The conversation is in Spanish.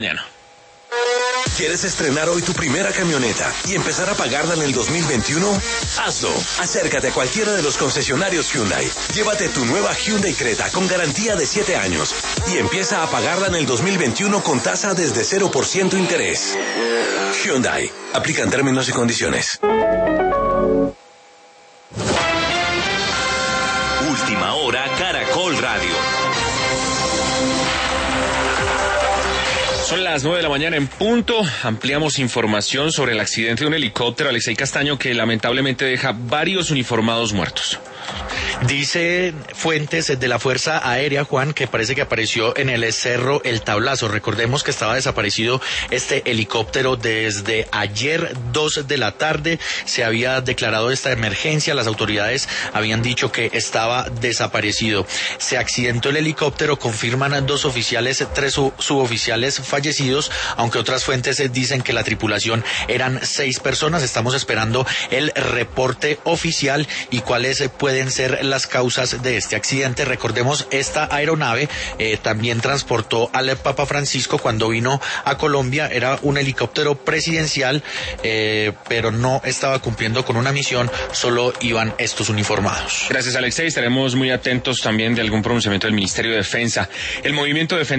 Mañana. ¿Quieres estrenar hoy tu primera camioneta y empezar a pagarla en el 2021? Hazlo. Acércate a cualquiera de los concesionarios Hyundai. Llévate tu nueva Hyundai Creta con garantía de 7 años y empieza a pagarla en el 2021 con tasa desde 0% interés. Hyundai. Aplican términos y condiciones. Última hora, Caracol Radio. Son las 9 de la mañana en punto. Ampliamos información sobre el accidente de un helicóptero, Alexei Castaño, que lamentablemente deja varios uniformados muertos. Dice fuentes de la Fuerza Aérea, Juan, que parece que apareció en el Cerro El Tablazo. Recordemos que estaba desaparecido este helicóptero desde ayer 2 de la tarde. Se había declarado esta emergencia. Las autoridades habían dicho que estaba desaparecido. Se accidentó el helicóptero, confirman 2 oficiales, 3 suboficiales fallecidos, aunque otras fuentes dicen que la tripulación eran 6 personas. Estamos esperando el reporte oficial y cuáles pueden ser las causas de este accidente. Recordemos, esta aeronave también transportó al Papa Francisco cuando vino a Colombia. Era un helicóptero presidencial, pero no estaba cumpliendo con una misión, solo iban estos uniformados. Gracias, Alexei. Estaremos muy atentos también de algún pronunciamiento del Ministerio de Defensa. El movimiento Defensa